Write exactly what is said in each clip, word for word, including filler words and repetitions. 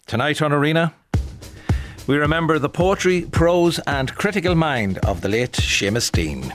Tonight on Arena, we remember the poetry, prose and critical mind of the late Seamus Deane.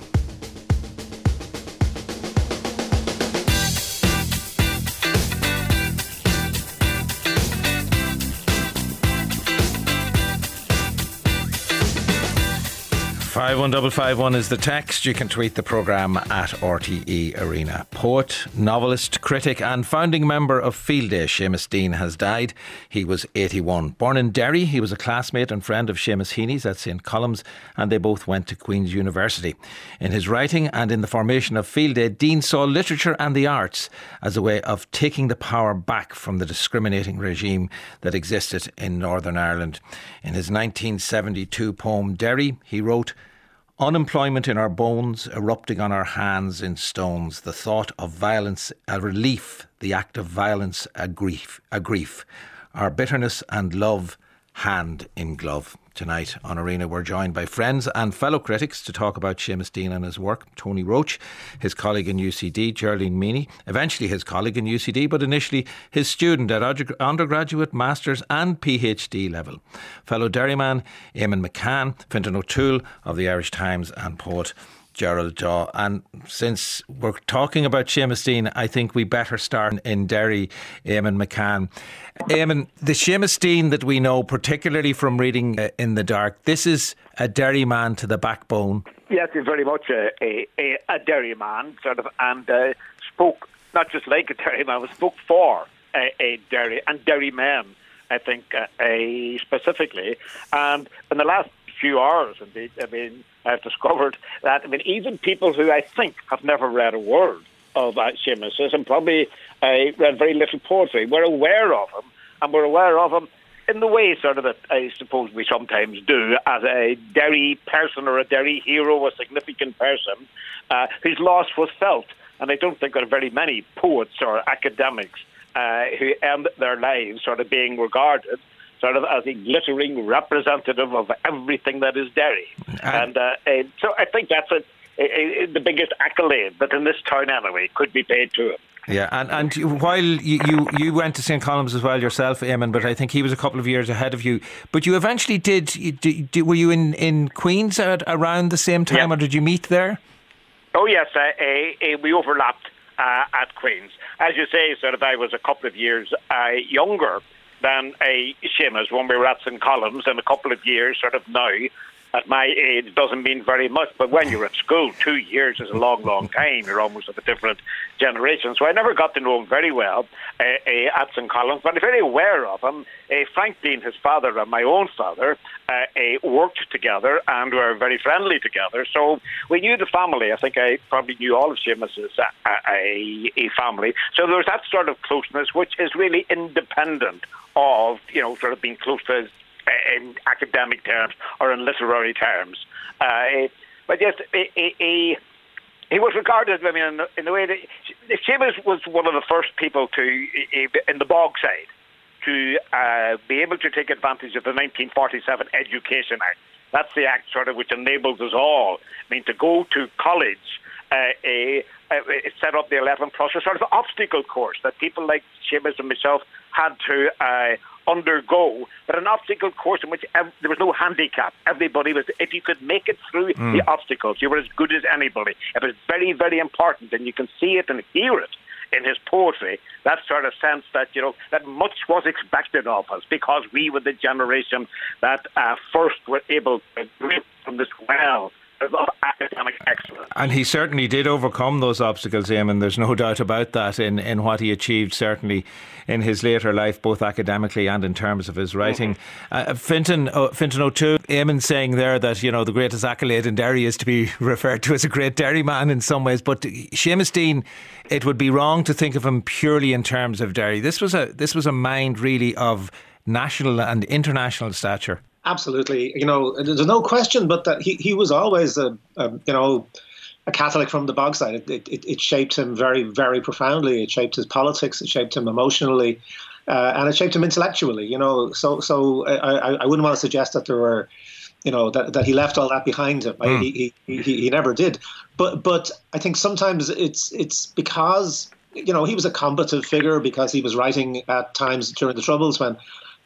five one five five one is the text. You can tweet the programme at R T E Arena. Poet, novelist, critic and founding member of Field Day, Seamus Deane has died. He was eighty-one. Born in Derry, he was a classmate and friend of Seamus Heaney's at St Columb's, and they both went to Queen's University. In his writing and in the formation of Field Day, Deane saw literature and the arts as a way of taking the power back from the discriminating regime that existed in Northern Ireland. In his nineteen seventy-two poem Derry, he wrote, "Unemployment in our bones, erupting on our hands in stones. The thought of violence a relief, the act of violence a grief, a grief. Our bitterness and love hand in glove." Tonight on Arena, we're joined by friends and fellow critics to talk about Seamus Deane and his work. Tony Roche, his colleague in U C D, Geraldine Meany, eventually his colleague in U C D, but initially his student at undergraduate, master's and PhD level. Fellow Derryman Eamon McCann, Fintan O'Toole of the Irish Times and poet Gerald Daw. And since we're talking about Seamus Deane, I think we better start in Derry, Eamon McCann. Eamon, the Seamus Deane that we know, particularly from reading uh, In the Dark, this is a Derry man to the backbone. Yes, he's very much a, a, a, a Derry man, sort of, and uh, spoke not just like a Derry man, but spoke for a, a Derry and Derry men, I think, uh, a, specifically. And in the last few hours, indeed, I mean, I've discovered that, I mean, even people who I think have never read a word of uh, Seamus and probably uh, read very little poetry, we're aware of him, and we're aware of him in the way sort of that I suppose we sometimes do as a Derry person or a Derry hero, a significant person uh, whose loss was felt. And I don't think there are very many poets or academics uh, who end their lives sort of being regarded sort of as a glittering representative of everything that is Derry. And uh, uh, so I think that's a, a, a, the biggest accolade that in this town anyway could be paid to him. Yeah, and, and while you, you, you went to St Columb's as well yourself, Eamon, but I think he was a couple of years ahead of you. But you eventually did, you, did were you in, in Queen's at, around the same time, yeah. Or did you meet there? Oh yes, uh, uh, uh, we overlapped uh, at Queen's. As you say, sort of, I was a couple of years uh, younger than a Seamus when we were at St Columb's, and a couple of years sort of now at my age doesn't mean very much, but when you're at school, two years is a long, long time. You're almost of a different generation. So I never got to know him very well uh, uh, at St Columb's, but I'm very aware of him. Uh, Frank Deane, his father, and my own father uh, uh, worked together and were very friendly together. So we knew the family. I think I probably knew all of Seamus's uh, a, a family. So there was that sort of closeness, which is really independent of, you know, sort of being close to his in academic terms or in literary terms. Uh, but yes, he, he, he was regarded, I mean, in the, in the way that Seamus was one of the first people to, in the Bogside, to uh, be able to take advantage of the nineteen forty-seven Education Act. That's the act sort of which enables us all, I mean, to go to college, uh, a, a, set up the eleven plus, a sort of obstacle course that people like Seamus and myself had to uh, undergo, but an obstacle course in which ev- there was no handicap. Everybody was, if you could make it through mm. the obstacles, you were as good as anybody. It was very, very important, and you can see it and hear it in his poetry, that sort of sense that, you know, that much was expected of us because we were the generation that uh, first were able to drink from this well of academic excellence. And he certainly did overcome those obstacles, Eamon. There's no doubt about that in, in what he achieved, certainly in his later life, both academically and in terms of his writing. Mm-hmm. Uh, Fintan, uh, Fintan O'Toole, Eamon saying there that, you know, the greatest accolade in Derry is to be referred to as a great Derry man in some ways. But Seamus Deane, it would be wrong to think of him purely in terms of Derry. This was a this was a mind really of national and international stature. Absolutely. You know, there's no question but that he, he was always, a, a you know, a Catholic from the Bogside. It, it, it shaped him very, very profoundly. It shaped his politics. It shaped him emotionally. Uh, and it shaped him intellectually, you know. So so I, I wouldn't want to suggest that there were, you know, that, that he left all that behind him. Mm. He, he, he, he never did. But but I think sometimes it's it's because, you know, he was a combative figure, because he was writing at times during the Troubles when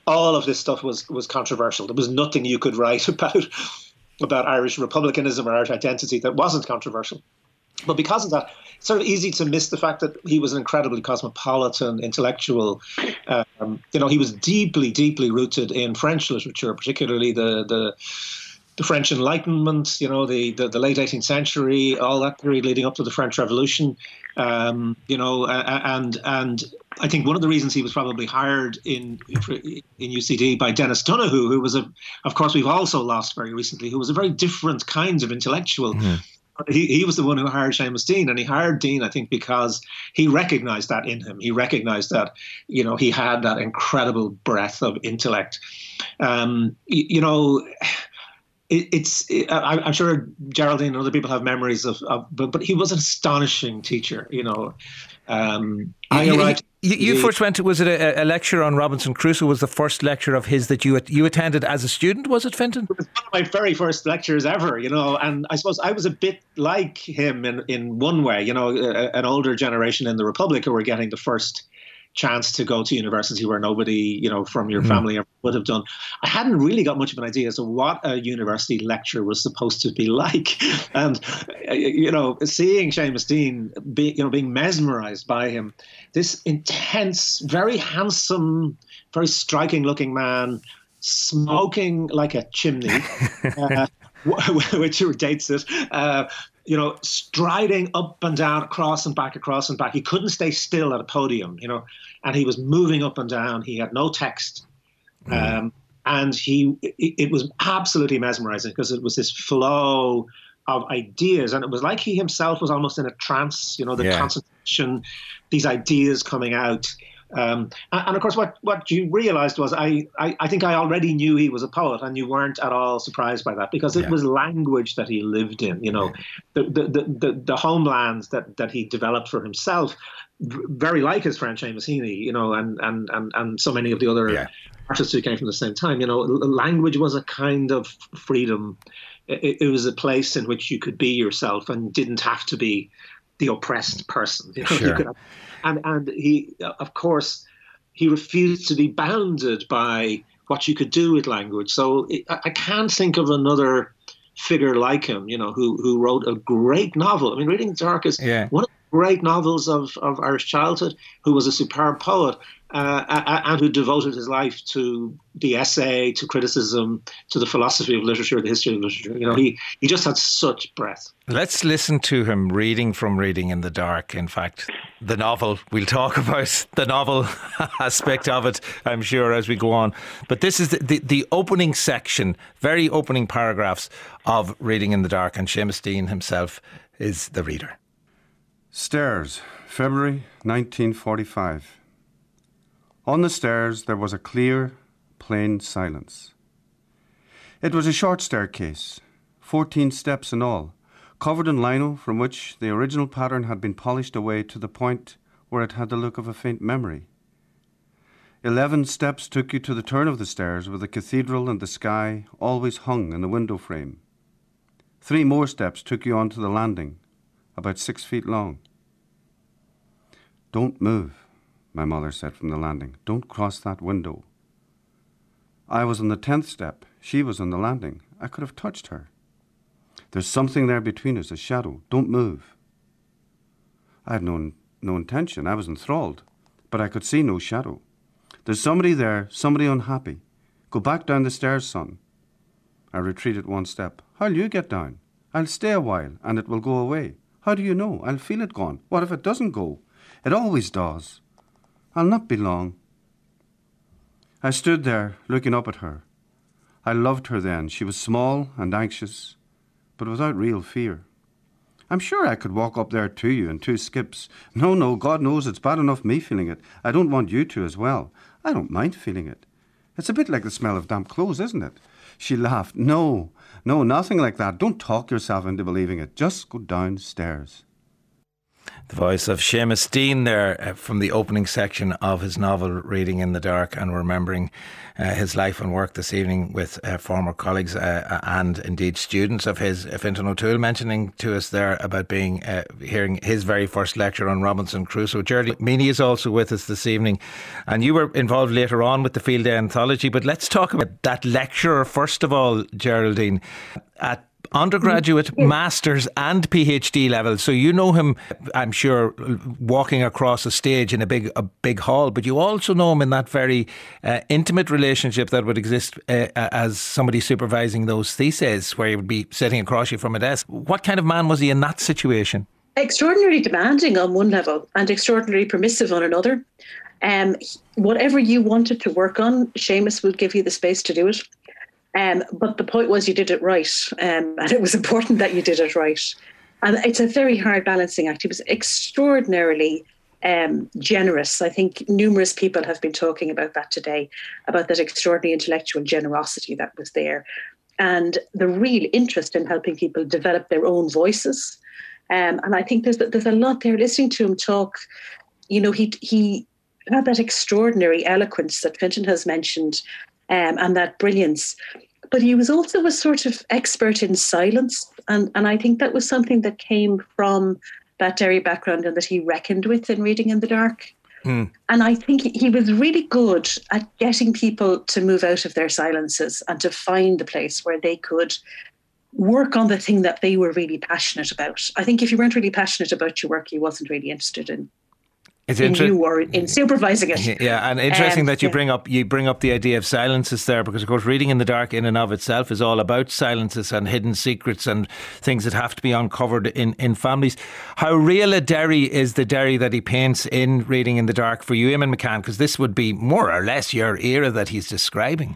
all of this stuff was was controversial. There was nothing you could write about about Irish republicanism or Irish identity that wasn't controversial. But because of that, it's sort of easy to miss the fact that he was an incredibly cosmopolitan intellectual. Um, you know, he was deeply, deeply rooted in French literature, particularly the the, the French Enlightenment. You know, the, the the late eighteenth century, all that period leading up to the French Revolution. Um, you know, and and I think one of the reasons he was probably hired in in U C D by Dennis Donoghue, who was a, of course, we've also lost very recently, who was a very different kind of intellectual. Mm-hmm. He, he was the one who hired Seamus Deane, and he hired Deane, I think, because he recognized that in him. He recognized that, you know, he had that incredible breadth of intellect. Um, you, you know, it, it's, it, I, I'm sure Geraldine and other people have memories of, of but, but he was an astonishing teacher, you know. Um, I arrived. You, you the, first went to, was it a, a lecture on Robinson Crusoe was the first lecture of his that you you attended as a student, was it, Fintan? It was one of my very first lectures ever, you know, and I suppose I was a bit like him in, in one way, you know, a, an older generation in the Republic who were getting the first chance to go to university where nobody, you know, from your mm. family ever would have done. I hadn't really got much of an idea as to what a university lecture was supposed to be like. And, you know, seeing Seamus Deane, be, you know, being mesmerized by him, this intense, very handsome, very striking looking man, smoking like a chimney, uh, which dates it, uh, you know, striding up and down, across and back, across and back. He couldn't stay still at a podium, you know, and he was moving up and down. He had no text. Mm. Um, and he, it, it was absolutely mesmerizing because it was this flow of ideas. And it was like he himself was almost in a trance, you know, the yeah. concentration, these ideas coming out. Um, and, and of course, what, what you realized was I, I, I think I already knew he was a poet, and you weren't at all surprised by that because it yeah. was language that he lived in, you know, yeah. the, the, the, the, the homelands that, that he developed for himself, very like his friend Seamus Heaney, you know, and, and, and, and so many of the other yeah. artists who came from the same time. You know, language was a kind of freedom. It, it was a place in which you could be yourself and didn't have to be the oppressed person. You know, sure. you could have, And and he, of course, he refused to be bounded by what you could do with language. So it, I can't think of another figure like him, you know, who who wrote a great novel. I mean, Reading in the Dark is yeah. one of the great novels of, of Irish childhood, who was a superb poet uh, and who devoted his life to the essay, to criticism, to the philosophy of literature, the history of literature. You know, he, he just had such breadth. Let's listen to him reading from Reading in the Dark. In fact, the novel, we'll talk about the novel aspect of it, I'm sure, as we go on. But this is the, the, the opening section, very opening paragraphs of Reading in the Dark, and Seamus Deane himself is the reader. Stairs, February nineteen forty-five. On the stairs there was a clear, plain silence. It was a short staircase, fourteen steps in all, covered in lino from which the original pattern had been polished away to the point where it had the look of a faint memory. Eleven steps took you to the turn of the stairs, with the cathedral and the sky always hung in the window frame. Three more steps took you on to the landing, about six feet long. "Don't move," my mother said from the landing. "Don't cross that window." I was on the tenth step. She was on the landing. I could have touched her. "There's something there between us, a shadow. Don't move." I had no, no intention. I was enthralled, but I could see no shadow. "There's somebody there, somebody unhappy. Go back down the stairs, son." I retreated one step. "How'll you get down?" "I'll stay a while, and it will go away." "How do you know?" "I'll feel it gone." "What if it doesn't go?" "It always does." "I'll not be long." I stood there, looking up at her. I loved her then. She was small and anxious, but without real fear. "I'm sure I could walk up there to you in two skips." "No, no, God knows it's bad enough me feeling it. I don't want you to as well." "I don't mind feeling it. It's a bit like the smell of damp clothes, isn't it?" She laughed. "No, no, nothing like that. Don't talk yourself into believing it. Just go downstairs." The voice of Seamus Deane there uh, from the opening section of his novel Reading in the Dark, and remembering uh, his life and work this evening with uh, former colleagues uh, and indeed students of his. uh, Fintan O'Toole mentioning to us there about being uh, hearing his very first lecture on Robinson Crusoe. Geraldine Meany is also with us this evening, and you were involved later on with the Field Day Anthology, but let's talk about that lecturer first of all, Geraldine, at undergraduate, masters and PhD level. So you know him, I'm sure, walking across a stage in a big a big hall, but you also know him in that very uh, intimate relationship that would exist uh, as somebody supervising those theses, where he would be sitting across you from a desk. What kind of man was he in that situation? Extraordinarily demanding on one level and extraordinarily permissive on another. Um, whatever you wanted to work on, Seamus would give you the space to do it. Um, but the point was you did it right, um, and it was important that you did it right. And it's a very hard balancing act. He was extraordinarily um, generous. I think numerous people have been talking about that today, about that extraordinary intellectual generosity that was there, and the real interest in helping people develop their own voices. Um, and I think there's there's a lot there. Listening to him talk, you know, he he had that extraordinary eloquence that Fintan has mentioned. Um, and that brilliance. But he was also a sort of expert in silence. And, and I think that was something that came from that Derry background and that he reckoned with in Reading in the Dark. Mm. And I think he, he was really good at getting people to move out of their silences and to find a place where they could work on the thing that they were really passionate about. I think if you weren't really passionate about your work, he wasn't really interested in It's in inter- you or in supervising it. Yeah, and interesting um, that you yeah. bring up you bring up the idea of silences there, because of course Reading in the Dark in and of itself is all about silences and hidden secrets and things that have to be uncovered in, in families. How real a Derry is the Derry that he paints in Reading in the Dark for you, Eamon McCann, because this would be more or less your era that he's describing.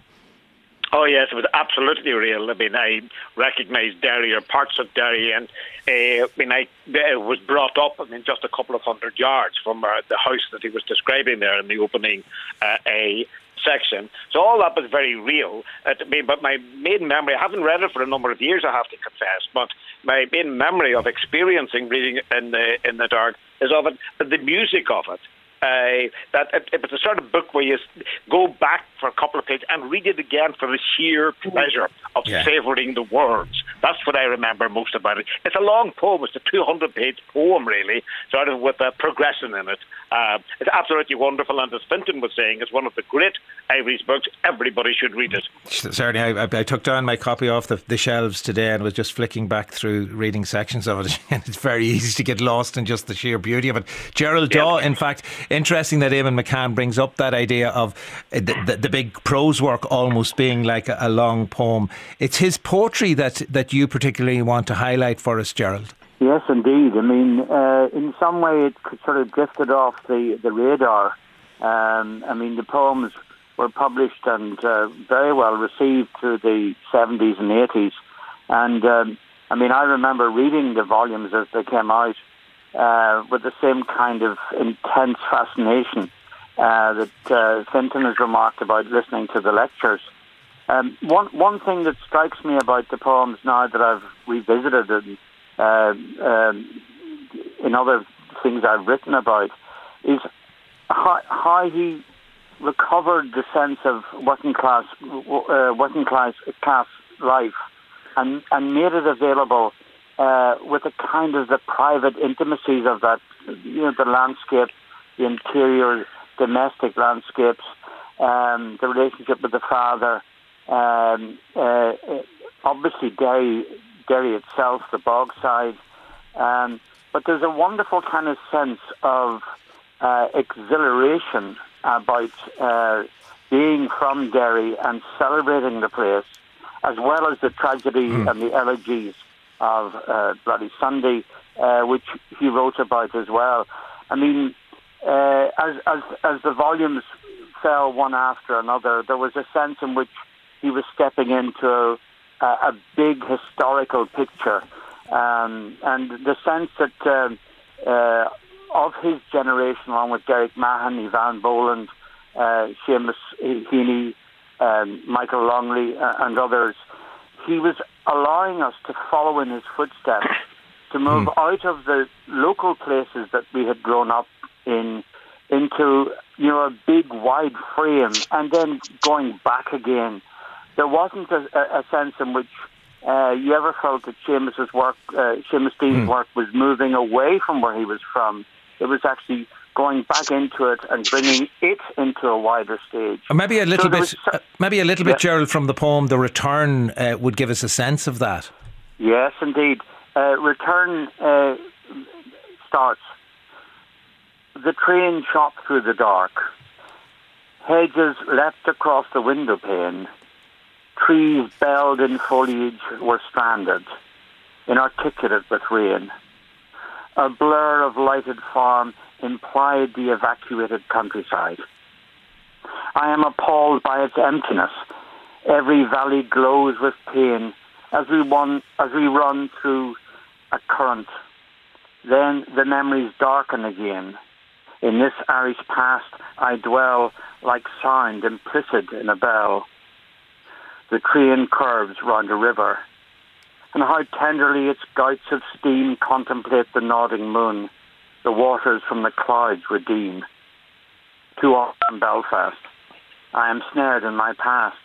Oh yes, it was absolutely real. I mean, I recognised Derry or parts of Derry, and uh, I mean, I uh, was brought up, I mean, just a couple of hundred yards from uh, the house that he was describing there in the opening uh, a section. So all that was very real uh, to me. But my main memory, I haven't read it for a number of years, I have to confess, but my main memory of experiencing Reading in the in the Dark is of it, the music of it. Uh, that it, it was the sort of book where you go back for a couple of pages and read it again for the sheer pleasure of yeah. savouring the words. That's what I remember most about it. It's a long poem. It's a two hundred page poem, really, sort of with a progression in it. Uh, it's absolutely wonderful, and as Fintan was saying, it's one of the great Irish books. Everybody should read it. Certainly, I, I took down my copy off the, the shelves today and was just flicking back through reading sections of it. And it's very easy to get lost in just the sheer beauty of it. Gerald yeah. Daw, in fact, interesting that Eamon McCann brings up that idea of the, the, the big prose work almost being like a, a long poem. It's his poetry that, that you particularly want to highlight for us, Gerald. Yes, indeed. I mean, uh, in some way it sort of drifted off the, the radar. Um, I mean, the poems were published and uh, very well received through the seventies and eighties. And, um, I mean, I remember reading the volumes as they came out uh, with the same kind of intense fascination uh, that uh, Fintan has remarked about listening to the lectures. Um, one, one thing that strikes me about the poems now that I've revisited and Uh, um, in other things I've written about, is how, how he recovered the sense of working class, uh, working class class life, and and made it available uh, with a kind of the private intimacies of that, you know, the landscape, the interior domestic landscapes, um, the relationship with the father, um, uh, obviously Derry. Derry itself, the Bogside, um, but there's a wonderful kind of sense of uh, exhilaration about uh, being from Derry and celebrating the place, as well as the tragedy mm. and the elegies of uh, Bloody Sunday, uh, which he wrote about as well. I mean, uh, as, as, as the volumes fell one after another, there was a sense in which he was stepping into a, a big historical picture, um, and the sense that um, uh, of his generation, along with Derek Mahon, Ivan Boland, uh, Seamus Heaney, um, Michael Longley, uh, and others, he was allowing us to follow in his footsteps, to move Hmm. out of the local places that we had grown up in into, you know, a big wide frame, and then going back again. There wasn't a, a sense in which uh, you ever felt that Seamus's work, uh, Seamus Dean's Hmm. work, was moving away from where he was from. It was actually going back into it and bringing it into a wider stage. Or maybe a little So there bit, was- uh, maybe a little bit, Yeah. Gerald, from the poem "The Return" uh, would give us a sense of that. Yes, indeed. Uh, return uh, starts. The train shot through the dark. Hedges leapt across the window pane. Trees belled in foliage were stranded, inarticulate with rain. A blur of lighted farm implied the evacuated countryside. I am appalled by its emptiness. Every valley glows with pain as we run, as we run through a current. Then the memories darken again. In this Irish past I dwell like sound implicit in a bell. The train curves round a river, and how tenderly its gouts of steam contemplate the nodding moon, the waters from the clouds redeem. Too often Belfast, I am snared in my past.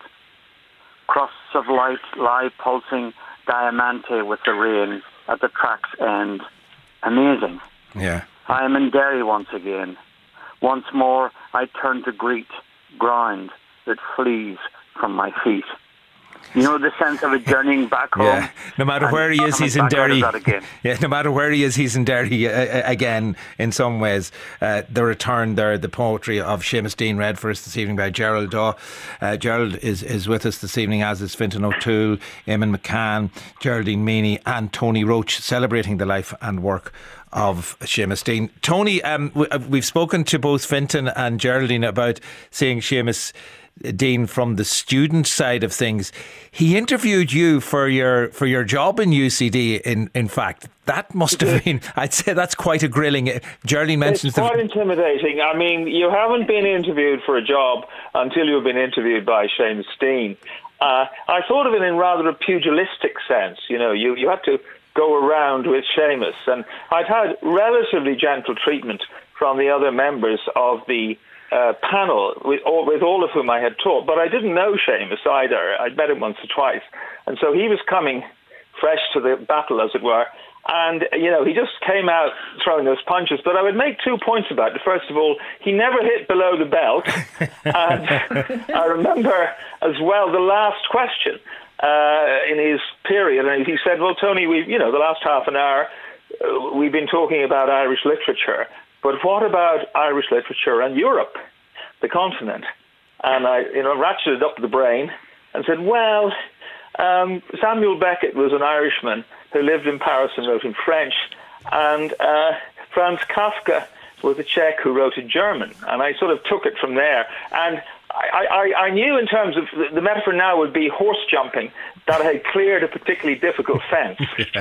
Crusts of light lie pulsing diamante with the rain at the track's end. Amazing. Yeah. I am in Derry once again. Once more I turn to greet ground that flees from my feet. You know the sense of a journeying back home. Yeah, no matter and where he is, coming he's in back out of Derry. that again. Yeah, no matter where he is, he's in Derry uh, uh, again. In some ways, uh, the return there, the poetry of Seamus Dean, read for us this evening by Gerald Daw. Uh, Gerald is is with us this evening, as is Fintan O'Toole, Eamon McCann, Geraldine Meany, and Tony Roach, celebrating the life and work of Seamus Dean. Tony, um, we, uh, we've spoken to both Fintan and Geraldine about seeing Seamus Dean from the student side of things. He interviewed you for your for your job in U C D. In in fact, that must have been, I'd say that's quite a grilling. Geraldine mentions It's quite the, intimidating. I mean, you haven't been interviewed for a job until you've been interviewed by Seamus Dean. Uh, I thought of it in rather a pugilistic sense. You know, you, you had to go around with Seamus, and I'd had relatively gentle treatment from the other members of the Uh, panel, with all, with all of whom I had taught, but I didn't know Seamus either. I'd met him once or twice, and so he was coming fresh to the battle, as it were, and, you know, he just came out throwing those punches. But I would make two points about it. First of all, he never hit below the belt, and I remember as well the last question uh, in his period, and he said, well, Tony, we, you know, the last half an hour, uh, we've been talking about Irish literature, but what about Irish literature and Europe, the continent? And I, you know, ratcheted up the brain and said, well, um, Samuel Beckett was an Irishman who lived in Paris and wrote in French, and uh, Franz Kafka was a Czech who wrote in German. And I sort of took it from there. And I, I, I knew in terms of, the, the metaphor now would be horse jumping, that I had cleared a particularly difficult fence. yeah.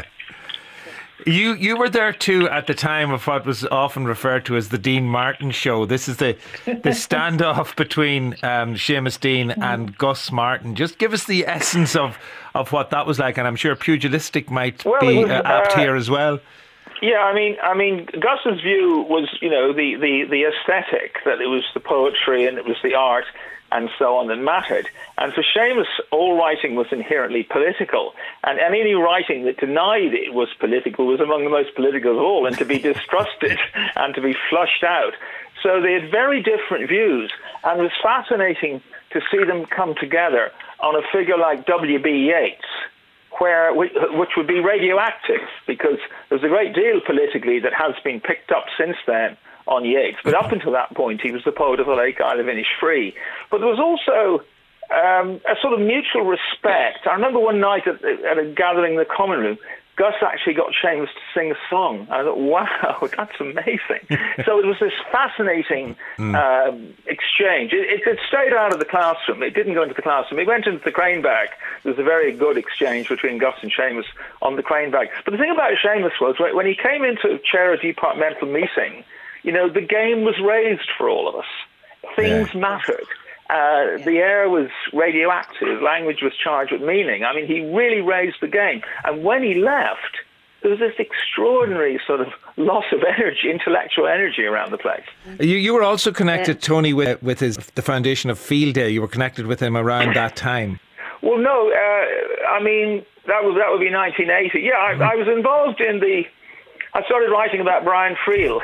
You you were there too at the time of what was often referred to as the Dean Martin show. This is the the standoff between um, Seamus Dean and Gus Martin. Just give us the essence of, of what that was like, and I'm sure pugilistic might well, be was, uh, apt uh, here as well. Yeah, I mean, I mean, Gus's view was, you know, the, the, the aesthetic, that it was the poetry and it was the art and so on that mattered. And for Seamus, all writing was inherently political. And, and any writing that denied it was political was among the most political of all, and to be distrusted and to be flushed out. So they had very different views, and it was fascinating to see them come together on a figure like W B Yeats, where which would be radioactive, because there's a great deal politically that has been picked up since then on Yeats. But up until that point, he was the poet of the Lake Isle of Innisfree. But there was also um, a sort of mutual respect. I remember one night at, at a gathering in the common room, Gus actually got Seamus to sing a song. I thought, wow, that's amazing. So it was this fascinating mm. um, exchange. It, it, it stayed out of the classroom. It didn't go into the classroom. It went into the Cranebag. There was a very good exchange between Gus and Seamus on the Cranebag. But the thing about Seamus was, when he came into chair a departmental meeting, you know, the game was raised for all of us. Things yeah. mattered. Uh, the air was radioactive. Language was charged with meaning. I mean, he really raised the game. And when he left, there was this extraordinary sort of loss of energy, intellectual energy around the place. You you were also connected, Tony, with with his the foundation of Field Day. You were connected with him around that time. Well, no, uh, I mean that was that would be nineteen eighty. Yeah, I, I was involved in the. I started writing about Brian Friel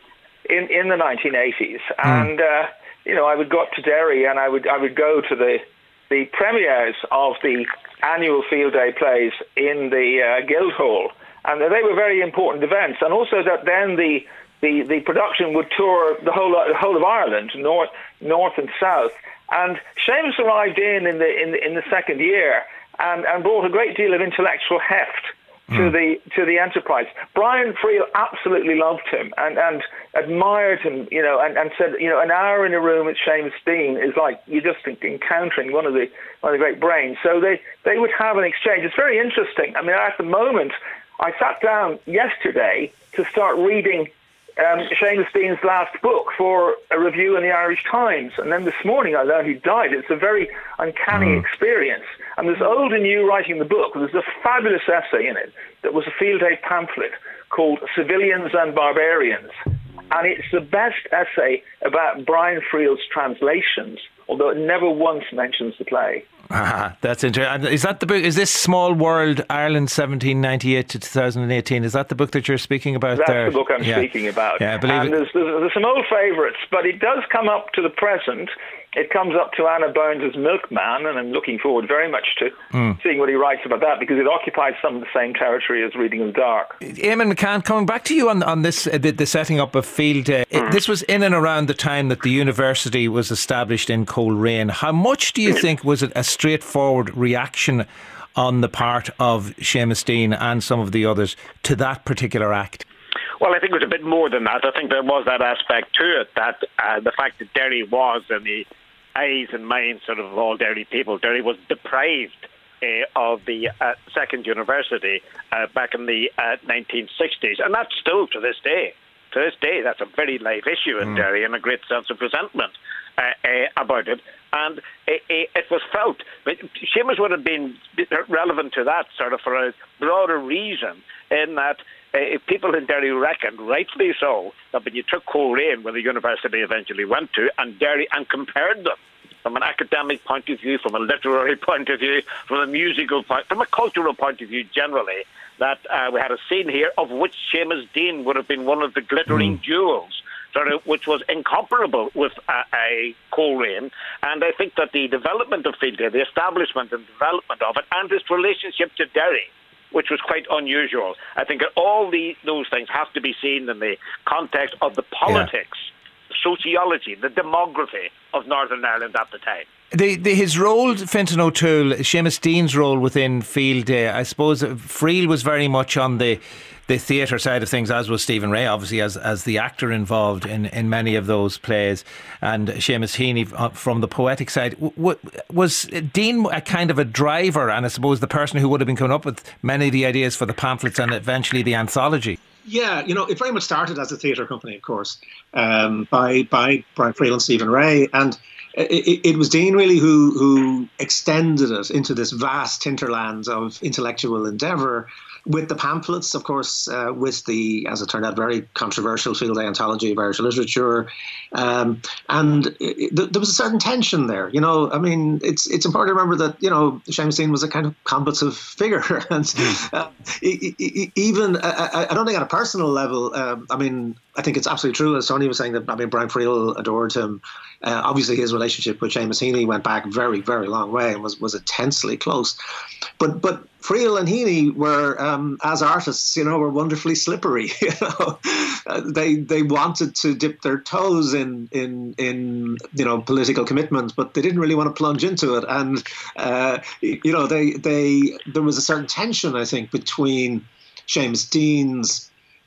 in in the nineteen eighties, and uh, you know I would go up to Derry and I would I would go to the the premieres of the annual Field Day plays in the uh, Guildhall. And they were very important events, and also that then the the, the production would tour the whole the whole of Ireland, north north and south. And Seamus arrived in in the in the, in the second year, and, and brought a great deal of intellectual heft to mm. the to the enterprise. Brian Friel absolutely loved him and, and admired him, you know, and, and said, you know, an hour in a room with Seamus Deane is like you're just encountering one of the one of the great brains. So they they would have an exchange. It's very interesting. I mean, at the moment, I sat down yesterday to start reading um, Seamus Deane's last book for a review in the Irish Times, and then this morning I learned he died. It's a very uncanny mm. experience. And there's old and new writing the book. There's a fabulous essay in it that was a Field Day pamphlet called Civilians and Barbarians, and it's the best essay about Brian Friel's translations, although it never once mentions the play. Ah, that's interesting. Is that the book? Is this Small World, Ireland seventeen ninety-eight to two thousand eighteen? Is that the book that you're speaking about That's there? That's the book I'm yeah. speaking about. Yeah, I believe and it. There's, there's, there's some old favourites, but it does come up to the present. It comes up to Anna Burns' Milkman, and I'm looking forward very much to mm. seeing what he writes about that, because it occupies some of the same territory as Reading in the Dark. Eamon McCann, coming back to you on, on this, uh, the, the setting up of Field Day, mm. this was in and around the time that the university was established in Coleraine. How much do you think was it a straightforward reaction on the part of Seamus Deane and some of the others to that particular act? Well, I think it was a bit more than that. I think there was that aspect to it, that uh, the fact that Derry was in the eyes and minds sort of all Derry people, Derry was deprived uh, of the uh, second university uh, back in the uh, nineteen sixties, and that's still to this day. To this day, that's a very live issue in mm. Derry, and a great sense of resentment uh, uh, about it. And it, it, it was felt. But Seamus would have been relevant to that sort of for a broader reason, in that uh, people in Derry reckoned, rightly so, that when you took Coleraine, where the university eventually went to, and Derry, and compared them from an academic point of view, from a literary point of view, from a musical point, from a cultural point of view generally, that uh, we had a scene here of which Seamus Deane would have been one of the glittering mm. jewels, sort of, which was incomparable with uh, a Coleraine. And I think that the development of Field Day, the establishment and development of it, and its relationship to Derry, which was quite unusual, I think that all the, those things have to be seen in the context of the politics, yeah. sociology, the demography of Northern Ireland at the time. The, the, his role, Fintan O'Toole, Seamus Deane's role within Field Day, I suppose Friel was very much on the the theatre side of things, as was Stephen Ray, obviously, as as the actor involved in, in many of those plays, and Seamus Heaney from the poetic side. W- was Deane a kind of a driver, and I suppose the person who would have been coming up with many of the ideas for the pamphlets and eventually the anthology? Yeah, you know, it very much started as a theatre company, of course, um, by by Brian Friel and Stephen Ray, and It, it was Deane really who who extended it into this vast hinterland of intellectual endeavour with the pamphlets, of course, uh, with the, as it turned out, very controversial Field Day Anthology of Irish Literature. Um, and it, th- there was a certain tension there. You know, I mean, it's it's important to remember that, you know, Seamus Deane was a kind of combative figure. and uh, e- e- even, I, I don't think on a personal level, um, I mean, I think it's absolutely true, as Tony was saying, that, I mean, Brian Friel adored him. Uh, obviously, his relationship with Seamus Heaney went back very, very long way and was, was intensely close. But but Friel and Heaney were, um, as artists, you know, were wonderfully slippery. You know, uh, they they wanted to dip their toes in in in you know political commitment, but they didn't really want to plunge into it. And uh, you know, they they there was a certain tension, I think, between Seamus Deane's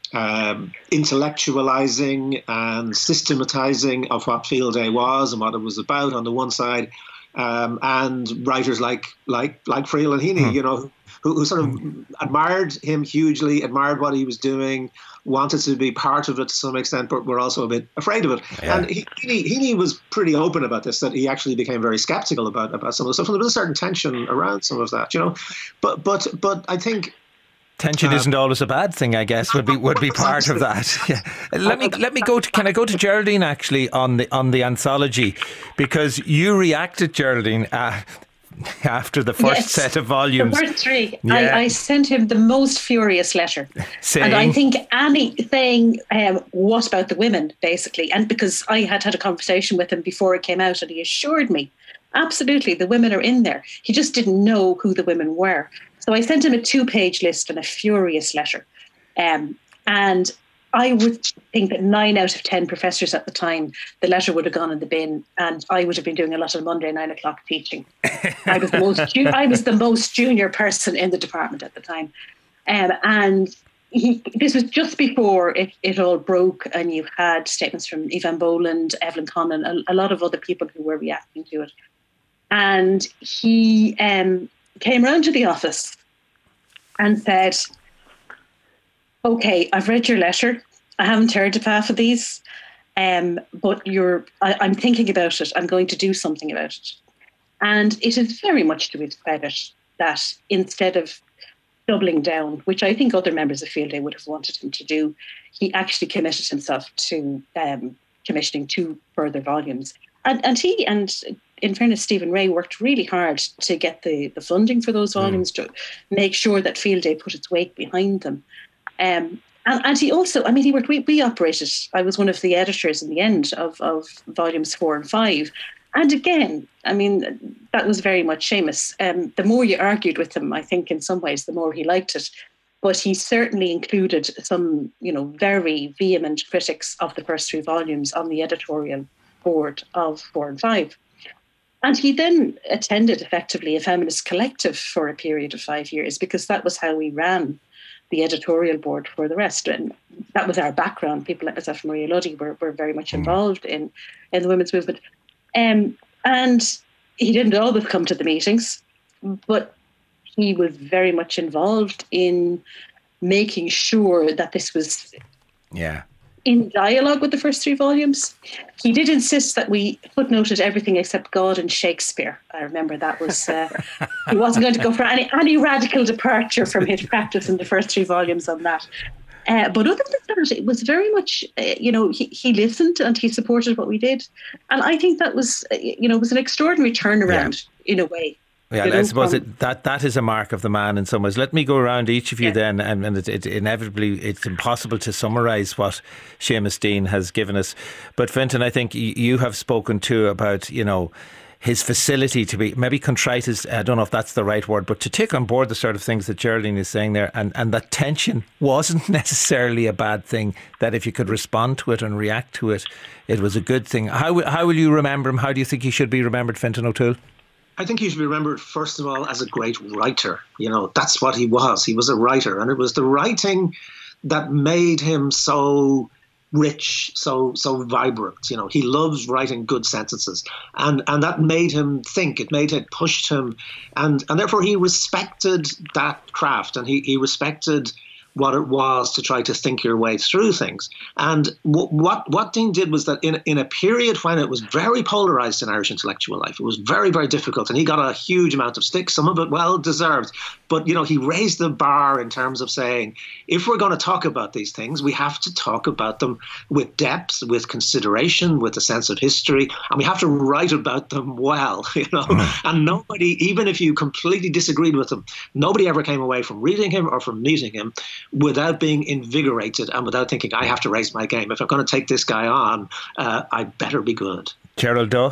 Um, intellectualizing and systematizing of what Field Day was and what it was about on the one side, um, and writers like like like Friel and Heaney, mm. you know, who, who sort of mm. admired him hugely, admired what he was doing, wanted to be part of it to some extent, but were also a bit afraid of it. Yeah. And Heaney, Heaney was pretty open about this, that he actually became very skeptical about about some of the stuff, and there was a certain tension around some of that, you know. But but but I think Tension um, isn't always a bad thing, I guess. Would be would be part of that. Yeah. Let me let me go to. Can I go to Geraldine actually on the on the anthology, because you reacted, Geraldine, uh, after the first yes, set of volumes. The first three. Yeah. I, I sent him the most furious letter, Saying, and I think anything. Um, what about the women, basically? And because I had had a conversation with him before it came out, and he assured me, absolutely, the women are in there. He just didn't know who the women were. So I sent him a two-page list and a furious letter. Um, and I would think that nine out of ten professors at the time, the letter would have gone in the bin, and I would have been doing a lot of Monday nine o'clock teaching. I was the most ju- I was the most junior person in the department at the time. Um, and he, this was just before it, it all broke, and you had statements from Evan Boland, Evelyn Conlon, a, a lot of other people who were reacting to it. And he um, came round to the office and said, okay, I've read your letter. I haven't heard of half of these, um, but you're, I, I'm thinking about it. I'm going to do something about it. And it is very much to his credit that instead of doubling down, which I think other members of Field Day would have wanted him to do, he actually committed himself to um, commissioning two further volumes. And, and he and in fairness, Stephen Ray worked really hard to get the, the funding for those volumes, mm. to make sure that Field Day put its weight behind them. Um, and, and he also, I mean, he worked, we, we operated, I was one of the editors in the end of, of volumes four and five. And again, I mean, that was very much Seamus. Um, the more you argued with him, I think in some ways, the more he liked it. But he certainly included some, you know, very vehement critics of the first three volumes on the editorial board of four and five. And he then attended effectively a feminist collective for a period of five years because that was how we ran the editorial board for the rest. And that was our background. People like myself and Maria Luddy were, were very much involved in, in the women's movement. Um, and he didn't always come to the meetings, but he was very much involved in making sure that this was yeah. in dialogue with the first three volumes. He did insist that we footnoted everything except God and Shakespeare. I remember that was, uh, he wasn't going to go for any, any radical departure from his practice in the first three volumes on that. Uh, but other than that, it was very much, uh, you know, he, he listened and he supported what we did. And I think that was, uh, you know, it was an extraordinary turnaround yeah. in a way. Yeah, you know, I suppose um, it, that that is a mark of the man in some ways. Let me go around each of you yeah. then, and, and it, it inevitably it's impossible to summarise what Seamus Deane has given us. But Fintan, I think you have spoken too about, you know, his facility to be maybe contrite is, I don't know if that's the right word, but to take on board the sort of things that Geraldine is saying there, and, and that tension wasn't necessarily a bad thing, that if you could respond to it and react to it, it was a good thing. How, how will you remember him? How do you think he should be remembered, Fintan O'Toole? I think he should be remembered, first of all, as a great writer. You know, that's what he was. He was a writer. And it was the writing that made him so rich, so so vibrant. You know, he loves writing good sentences. And and that made him think. It made it pushed him. And, and therefore he respected that craft. And he, he respected what it was to try to think your way through things. And w- what what Deane did was that in, in a period when it was very polarised in Irish intellectual life, it was very, very difficult, and he got a huge amount of stick, some of it well-deserved. But, you know, he raised the bar in terms of saying, if we're going to talk about these things, we have to talk about them with depth, with consideration, with a sense of history, and we have to write about them well, you know. Mm-hmm. And nobody, even if you completely disagreed with him, nobody ever came away from reading him or from meeting him without being invigorated and without thinking, I have to raise my game. If I'm going to take this guy on, uh, I better be good. Gerald Doe?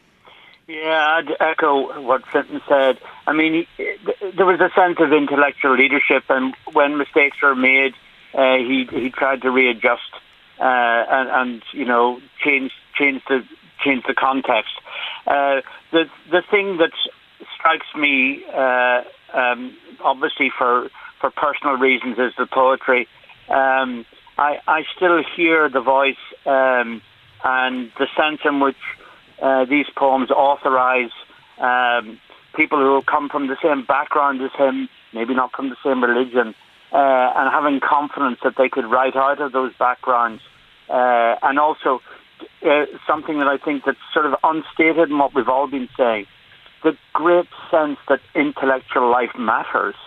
Yeah, I'd echo what Fintan said. I mean, he, there was a sense of intellectual leadership, and when mistakes were made, uh, he he tried to readjust uh, and, and, you know, change change the change the context. Uh, the the thing that strikes me, uh, um, obviously for for personal reasons, is the poetry. Um, I I still hear the voice um, and the sense in which Uh, these poems authorize um, people who come from the same background as him, maybe not from the same religion, uh, and having confidence that they could write out of those backgrounds. Uh, and also uh, something that I think that's sort of unstated in what we've all been saying, the great sense that intellectual life matters,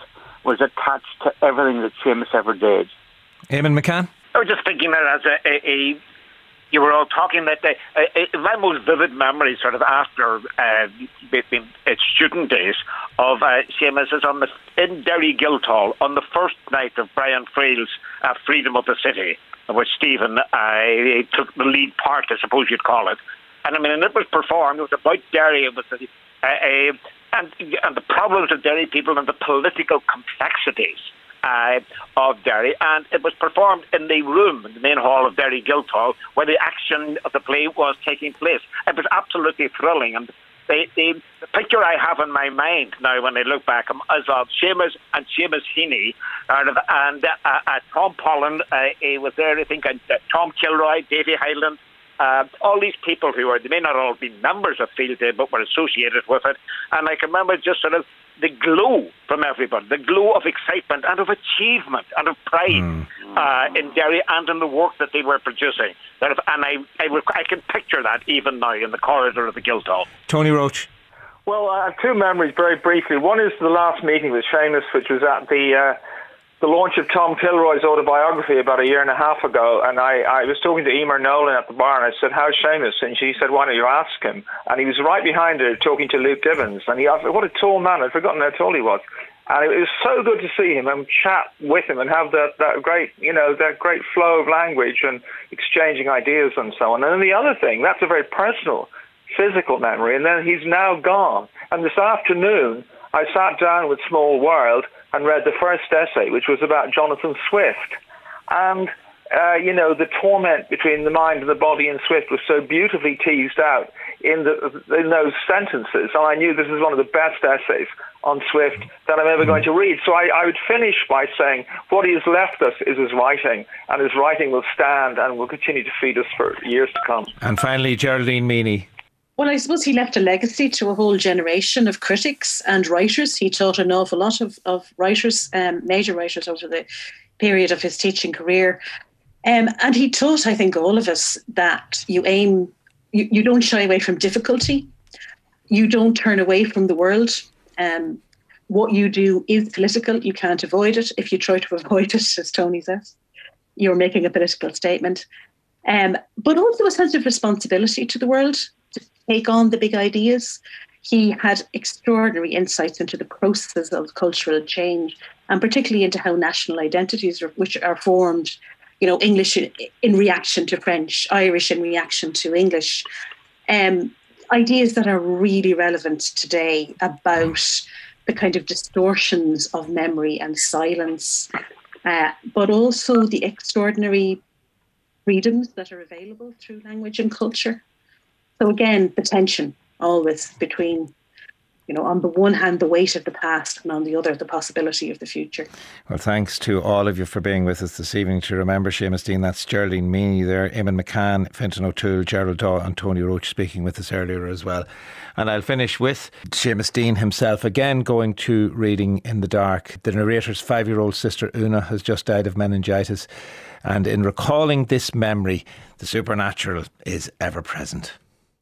was attached to everything that Seamus ever did. Eamon McCann? I was just thinking that as a, a, a you were all talking that the, uh, my most vivid memory, sort of after uh, being its student days, of uh, Seamus is on the in Derry Guildhall on the first night of Brian Friel's uh, Freedom of the City, in which Stephen uh, took the lead part, I suppose you'd call it. And I mean, and it was performed. It was about Derry. It was uh, uh, and and the problems of Derry people and the political complexities Uh, of Derry, and it was performed in the room, in the main hall of Derry Guildhall, where the action of the play was taking place. It was absolutely thrilling, and the, the, the picture I have in my mind now when I look back is of Seamus and Seamus Heaney, and, and uh, uh, Tom Pollan, uh, he was there, I think, and uh, Tom Kilroy, Davy Hyland, uh, all these people who were, they may not all be members of Field Day, but were associated with it, and I can remember just sort of the glow from everybody, the glow of excitement and of achievement and of pride mm. uh, in Derry and in the work that they were producing. And I, I, I can picture that even now in the corridor of the Guildhall. Tony Roche. Well, I have two memories very briefly. One is the last meeting with Seamus, which was at the uh, the launch of Tom Kilroy's autobiography about a year and a half ago, and I, I was talking to Emer Nolan at the bar, and I said, how's Seamus? And she said, why don't you ask him? And he was right behind her talking to Luke Gibbons, and he asked, what a tall man, I'd forgotten how tall he was. And it was so good to see him and chat with him and have that, that great, you know, that great flow of language and exchanging ideas and so on. And then the other thing, that's a very personal, physical memory, and then he's now gone. And this afternoon, I sat down with Small World and read the first essay, which was about Jonathan Swift. And, uh, you know, the torment between the mind and the body in Swift was so beautifully teased out in, the, in those sentences. And I knew this is one of the best essays on Swift that I'm ever going to read. So I, I would finish by saying what he has left us is his writing, and his writing will stand and will continue to feed us for years to come. And finally, Geraldine Meany. Well, I suppose he left a legacy to a whole generation of critics and writers. He taught an awful lot of, of writers, um, major writers over the period of his teaching career. Um, and he taught, I think, all of us that you aim, you, you don't shy away from difficulty. You don't turn away from the world. Um, what you do is political. You can't avoid it. If you try to avoid it, as Tony says, you're making a political statement. Um, but also a sense of responsibility to the world, to take on the big ideas. He had extraordinary insights into the processes of cultural change, and particularly into how national identities are, which are formed, you know, English in reaction to French, Irish in reaction to English. Um, ideas that are really relevant today about the kind of distortions of memory and silence, uh, but also the extraordinary freedoms that are available through language and culture. So again, the tension always between, you know, on the one hand, the weight of the past, and on the other, the possibility of the future. Well, thanks to all of you for being with us this evening to remember Seamus Deane. That's Geraldine Meany there, Eamon McCann, Fintan O'Toole, Gerald Daw and Tony Roche speaking with us earlier as well. And I'll finish with Seamus Deane himself again going to Reading in the Dark. The narrator's five-year-old sister Una has just died of meningitis, and in recalling this memory, the supernatural is ever present.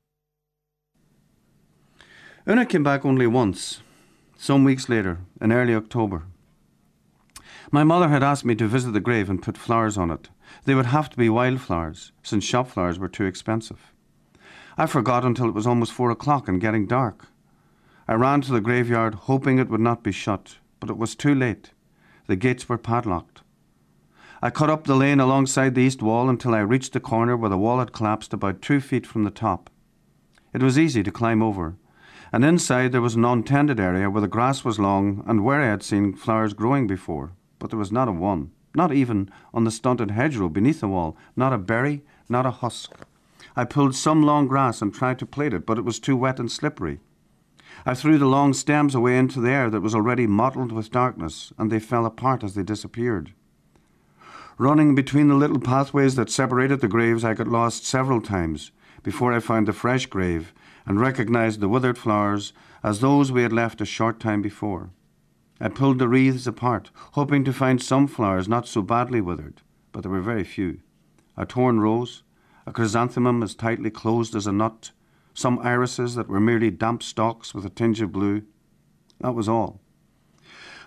Una came back only once, some weeks later, in early October. My mother had asked me to visit the grave and put flowers on it. They would have to be wildflowers, since shop flowers were too expensive. I forgot until it was almost four o'clock and getting dark. I ran to the graveyard, hoping it would not be shut, but it was too late. The gates were padlocked. I cut up the lane alongside the east wall until I reached the corner where the wall had collapsed about two feet from the top. It was easy to climb over, and inside there was an untended area where the grass was long and where I had seen flowers growing before, but there was not a one, not even on the stunted hedgerow beneath the wall, not a berry, not a husk. I pulled some long grass and tried to plait it, but it was too wet and slippery. I threw the long stems away into the air that was already mottled with darkness, and they fell apart as they disappeared. Running between the little pathways that separated the graves, I got lost several times before I found the fresh grave and recognized the withered flowers as those we had left a short time before. I pulled the wreaths apart, hoping to find some flowers not so badly withered, but there were very few. A torn rose, a chrysanthemum as tightly closed as a nut, some irises that were merely damp stalks with a tinge of blue. That was all.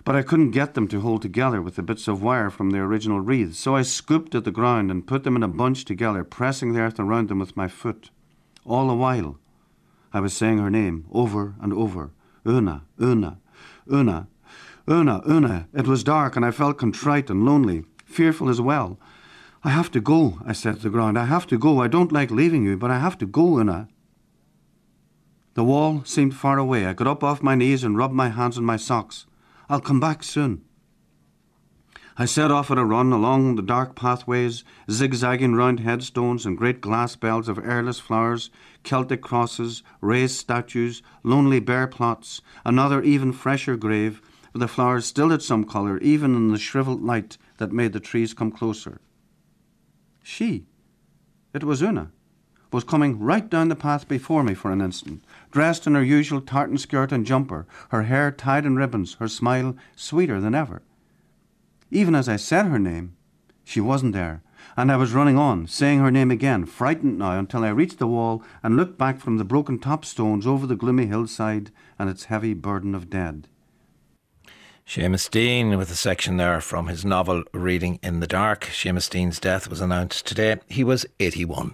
but I couldn't get them to hold together with the bits of wire from their original wreaths, so I scooped at the ground and put them in a bunch together, pressing the earth around them with my foot. All the while, I was saying her name over and over. Una, Una, Una, Una, Una. It was dark and I felt contrite and lonely, fearful as well. I have to go, I said to the ground. I have to go. I don't like leaving you, but I have to go, Una. The wall seemed far away. I got up off my knees and rubbed my hands on my socks. I'll come back soon. I set off at a run along the dark pathways, zigzagging round headstones and great glass bells of airless flowers, Celtic crosses, raised statues, lonely bare plots, another even fresher grave, where the flowers still had some colour, even in the shrivelled light that made the trees come closer. She, it was Una, was coming right down the path before me for an instant, dressed in her usual tartan skirt and jumper, her hair tied in ribbons, her smile sweeter than ever. Even as I said her name, she wasn't there, and I was running on, saying her name again, frightened now, until I reached the wall and looked back from the broken top stones over the gloomy hillside and its heavy burden of dead. Seamus Deane with a section there from his novel Reading in the Dark. Seamus Deane's death was announced today. He was eighty-one.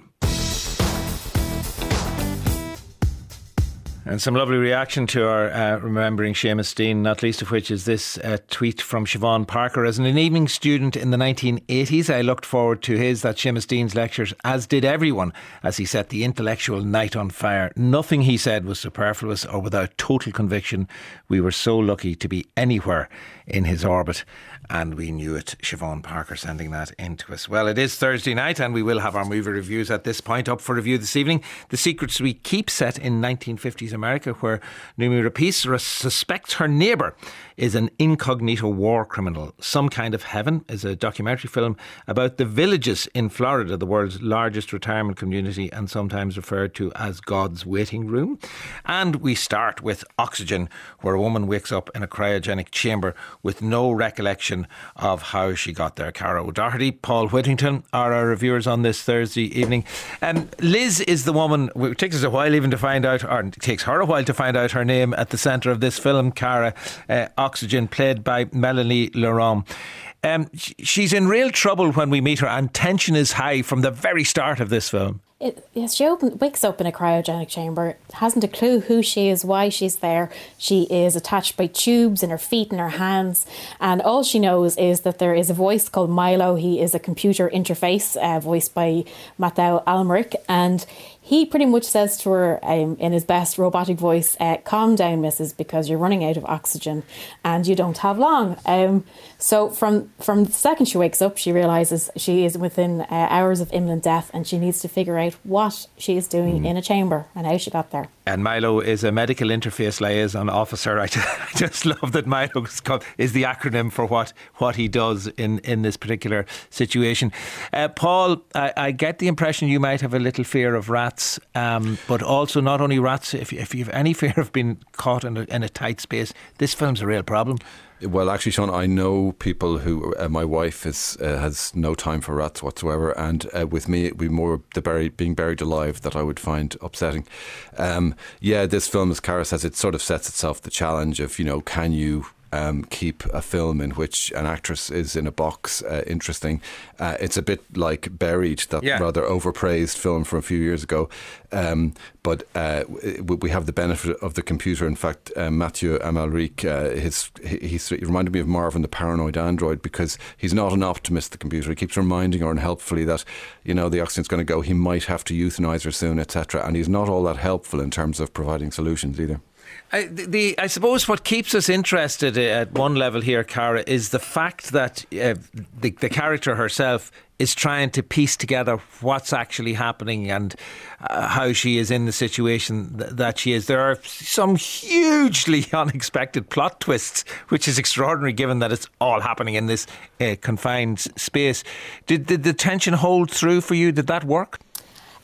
And some lovely reaction to our uh, remembering Seamus Deane, not least of which is this uh, tweet from Siobhan Parker. As an evening student in the nineteen eighties, I looked forward to his, that Seamus Deane's lectures, as did everyone, as he set the intellectual night on fire. Nothing he said was superfluous or without total conviction. We were so lucky to be anywhere in his orbit, and we knew it. Siobhan Parker sending that in to us. Well, it is Thursday night and we will have our movie reviews at this point up for review this evening. The Secrets We Keep, set in nineteen fifties America, where Noomi Rapace suspects her neighbour is an incognito war criminal. Some Kind of Heaven is a documentary film about the Villages in Florida, the world's largest retirement community and sometimes referred to as God's waiting room. And we start with Oxygen, where a woman wakes up in a cryogenic chamber with no recollection of how she got there. Cara O'Doherty, Paul Whittington are our reviewers on this Thursday evening. Um, Liz is the woman, it takes us a while even to find out, or it takes her a while to find out her name, at the centre of this film, Cara. Uh, Oxygen, played by Melanie Laurent. Um, she's in real trouble when we meet her, and tension is high from the very start of this film. It, yes, she open, wakes up in a cryogenic chamber, hasn't a clue who she is, why she's there. She is attached by tubes in her feet and her hands, and all she knows is that there is a voice called Milo. He is a computer interface, uh, voiced by Matthau Almeric, and he pretty much says to her um, in his best robotic voice, uh, calm down, missus, because you're running out of oxygen and you don't have long. Um, so from, from the second she wakes up, she realises she is within uh, hours of imminent death, and she needs to figure out what she is doing mm. in a chamber and how she got there. And Milo is a medical interface liaison officer. I just, I just love that Milo is the acronym for what, what he does in, in this particular situation. Uh, Paul, I, I get the impression you might have a little fear of rats, um, but also not only rats. If, if you have any fear of being caught in a, in a tight space, this film's a real problem. Well, actually, Sean, I know people who, uh, my wife is uh, has no time for rats whatsoever, and uh, with me it would be more the buried, being buried alive that I would find upsetting. Um, yeah, this film, as Cara says, it sort of sets itself the challenge of, you know, can you Um, keep a film in which an actress is in a box uh, interesting. Uh, it's a bit like Buried, that yeah. rather overpraised film from a few years ago. Um, but uh, we have the benefit of the computer. In fact, uh, Mathieu Amalric, uh, his, he, he reminded me of Marvin the Paranoid Android, because he's not an optimist, the computer. He keeps reminding her unhelpfully that, you know, the oxygen's going to go, he might have to euthanize her soon, et cetera. And he's not all that helpful in terms of providing solutions either. I, the, I suppose what keeps us interested at one level here, Cara, is the fact that uh, the, the character herself is trying to piece together what's actually happening and uh, how she is in the situation th- that she is. There are some hugely unexpected plot twists, which is extraordinary given that it's all happening in this uh, confined space. Did, did the tension hold through for you? Did that work?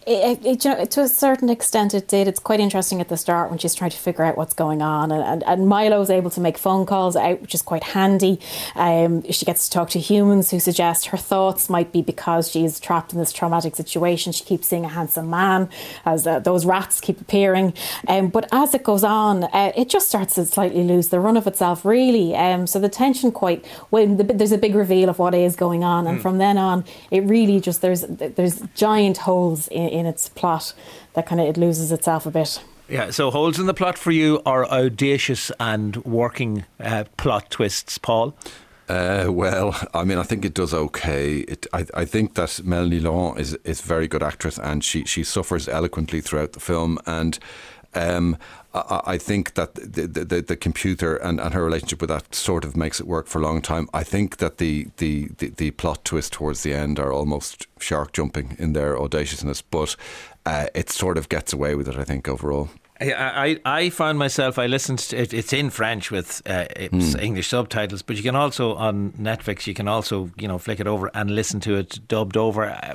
It, it, you know, to a certain extent it did. It's quite interesting at the start when she's trying to figure out what's going on, and, and, and Milo's able to make phone calls out, which is quite handy. Um, she gets to talk to humans who suggest her thoughts might be because she's trapped in this traumatic situation. She keeps seeing a handsome man as uh, those rats keep appearing. Um, but as it goes on, uh, it just starts to slightly lose the run of itself, really. Um, so the tension quite, when the, there's a big reveal of what is going on, and mm. from then on, it really just, there's there's giant holes in in its plot that kind of it loses itself a bit. Yeah, so holes in the plot for you are audacious and working uh, plot twists, Paul? Uh, well, I mean, I think it does okay. It, I, I think that Melanie Laurent is is a very good actress, and she, she suffers eloquently throughout the film, and um, I, I think that the, the, the computer and, and her relationship with that sort of makes it work for a long time. I think that the, the, the, the plot twist towards the end are almost shark jumping in their audaciousness, but uh, it sort of gets away with it, I think, overall. I, I, I found myself, I listened to it, it's in French with uh, it's mm. English subtitles, but you can also, on Netflix, you can also, you know, flick it over and listen to it dubbed over. Uh,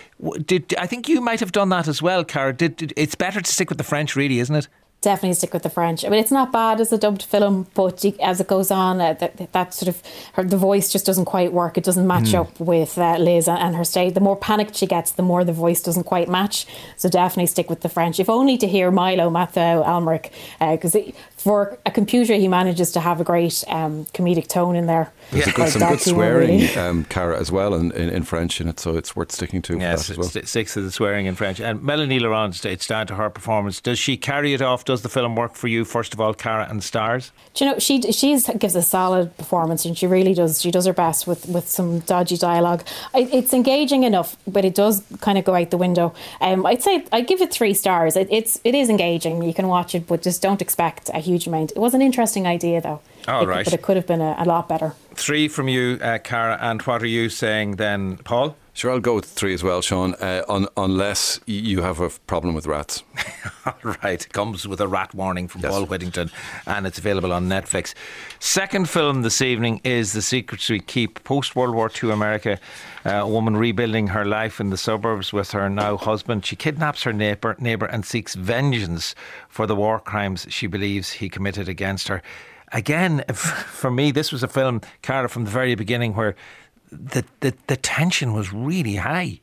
did I think you might have done that as well, Cara? Did, did, it's better to stick with the French, really, isn't it? Definitely stick with the French. I mean, it's not bad as a dubbed film, but as it goes on, uh, that, that sort of, her, the voice just doesn't quite work. It doesn't match mm. up with uh, Liz and her state. The more panicked she gets, the more the voice doesn't quite match. So definitely stick with the French, if only to hear Milo Mathieu Amalric, because uh, for a computer, he manages to have a great um, comedic tone in there. There's yeah. good, some good swearing, really. um, Cara, as well, in, in, in French in it, so it's worth sticking to. Yes, that as well. Six of the swearing in French. And Melanie Laurent, it's down to her performance. Does she carry it off? Does the film work for you, first of all, Cara, and stars? Do you know, she she's gives a solid performance, and she really does. She does her best with, with some dodgy dialogue. I, it's engaging enough, but it does kind of go out the window. Um, I'd say I'd give it three stars. It, it's it is engaging. You can watch it, but just don't expect a huge amount. It was an interesting idea, though. All it, right. But it could have been a, a lot better. Three from you, uh, Cara, and what are you saying then, Paul? Sure, I'll go with three as well, Sean, uh, un- unless you have a problem with rats. All right, it comes with a rat warning from yes. Paul Whittington, and it's available on Netflix. Second film this evening is The Secrets We Keep. Post-World War Two America, uh, a woman rebuilding her life in the suburbs with her now husband. She kidnaps her neighbour, neighbour and seeks vengeance for the war crimes she believes he committed against her. Again, for me, this was a film, Cara, from the very beginning where the the, the tension was really high.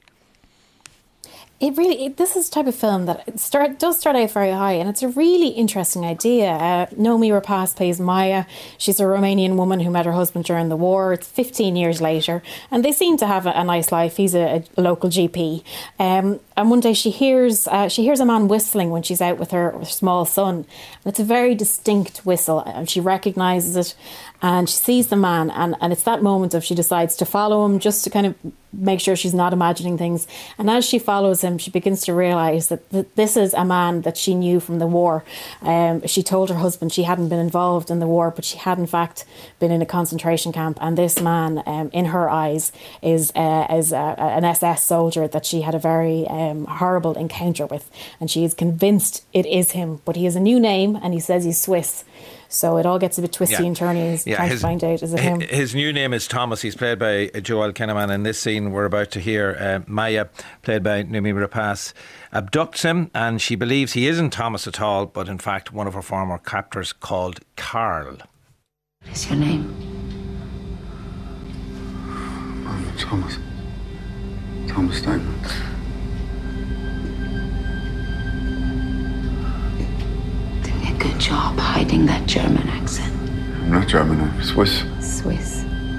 It really, it, this is the type of film that start, does start out very high, and it's a really interesting idea. Uh, Noomi Rapace plays Maya. She's a Romanian woman who met her husband during the war. It's fifteen years later, and they seem to have a, a nice life. He's a, a local G P. Um, and one day she hears uh, she hears a man whistling when she's out with her, her small son. And it's a very distinct whistle, and she recognises it, and she sees the man, and, and it's that moment of she decides to follow him just to kind of make sure she's not imagining things. And as she follows him, she begins to realise that th- this is a man that she knew from the war. Um, she told her husband she hadn't been involved in the war, but she had in fact been in a concentration camp. And this man, um, in her eyes, is uh, is uh, an S S soldier that she had a very um, horrible encounter with. And she is convinced it is him, but he has a new name and he says he's Swiss. So it all gets a bit twisty yeah. and turny. He's yeah, trying his, to find out, is it him? His new name is Thomas. He's played by Joel Kinnaman. In this scene we're about to hear, uh, Maya, played by Noomi Rapace, abducts him, and she believes he isn't Thomas at all, but in fact one of her former captors called Carl. What is your name? I'm Thomas. Thomas Steinman. Good job hiding that German accent. I'm not German, I'm Swiss. Swiss.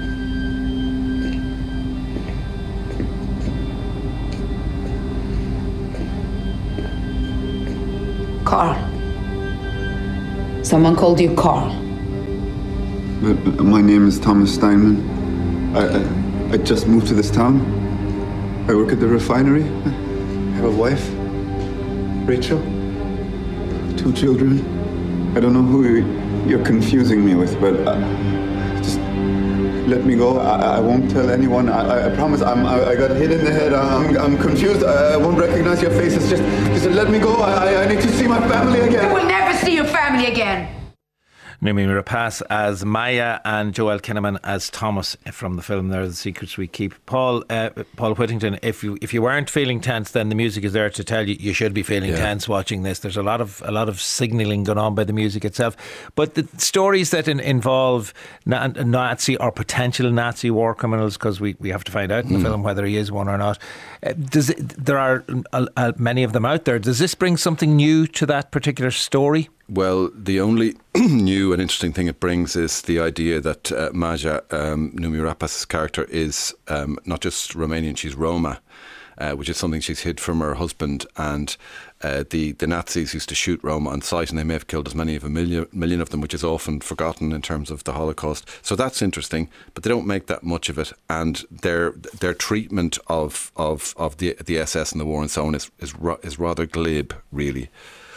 Carl. Someone called you Carl. But my name is Thomas Steinman. I, I, I just moved to this town. I work at the refinery. I have a wife, Rachel, two children. I don't know who you're confusing me with, but uh, just let me go. I, I won't tell anyone. I, I promise. I'm. I, I got hit in the head. I'm. I'm confused. I, I won't recognize your faces. Just, just let me go. I. I need to see my family again. You will never see your family again. Noomi Rapace as Maya and Joel Kinnaman as Thomas from the film There Are the Secrets We Keep. Paul uh, Paul Whittington, if you if you weren't feeling tense, then the music is there to tell you you should be feeling yeah. tense watching this. There's a lot of a lot of signalling going on by the music itself. But the stories that in, involve na- Nazi or potential Nazi war criminals, because we, we have to find out in the mm. film whether he is one or not. Uh, does it, there are uh, uh, many of them out there. Does this bring something new to that particular story? Well, the only new and interesting thing it brings is the idea that uh, Maja, um, Noomi Rapace's character, is um, not just Romanian, she's Roma, uh, which is something she's hid from her husband. And uh, the, the Nazis used to shoot Roma on sight, and they may have killed as many as a million, million of them, which is often forgotten in terms of the Holocaust. So that's interesting, but they don't make that much of it. And their their treatment of of, of the the S S and the war and so on is is, is rather glib, really.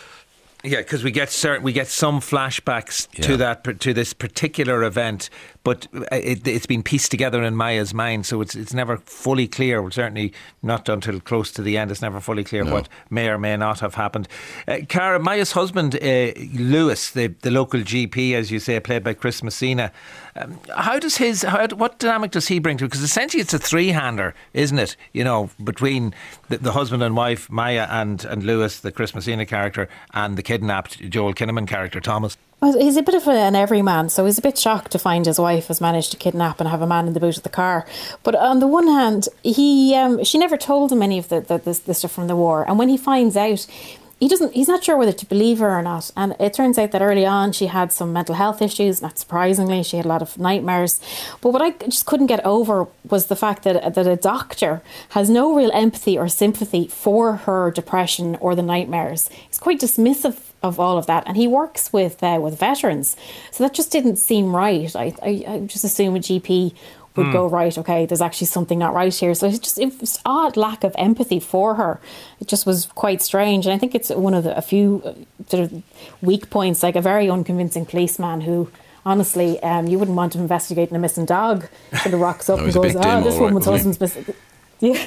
Yeah, because we get certain, we get some flashbacks yeah. to that to this particular event, but it, it's been pieced together in Maya's mind, so it's it's never fully clear. Well, certainly not until close to the end. It's never fully clear no. what may or may not have happened. Uh, Cara, Maya's husband, uh, Lewis, the the local G P, as you say, played by Chris Messina. Um, how does his how, what dynamic does he bring to it? Because essentially it's a three-hander, isn't it? You know, between the, the husband and wife, Maya and and Lewis, the Chris Messina character, and the kidnapped Joel Kinnaman character, Thomas. Well, he's a bit of an everyman, so he's a bit shocked to find his wife has managed to kidnap and have a man in the boot of the car. But on the one hand, he um, she never told him any of the, the, the, the stuff from the war. And when he finds out, he doesn't. He's not sure whether to believe her or not. And it turns out that early on she had some mental health issues. Not surprisingly, she had a lot of nightmares. But what I just couldn't get over was the fact that that a doctor has no real empathy or sympathy for her depression or the nightmares. He's quite dismissive of all of that, and he works with uh, with veterans, so that just didn't seem right. I I, I just assume a G P would mm. go, right, okay, there's actually something not right here. So it's just it was odd lack of empathy for her. It just was quite strange, and I think it's one of the, a few uh, sort of weak points, like a very unconvincing policeman who, honestly, um, you wouldn't want to investigate a missing dog. Sort of rocks up no, and goes, oh, this woman's right, husband's missing. Yeah,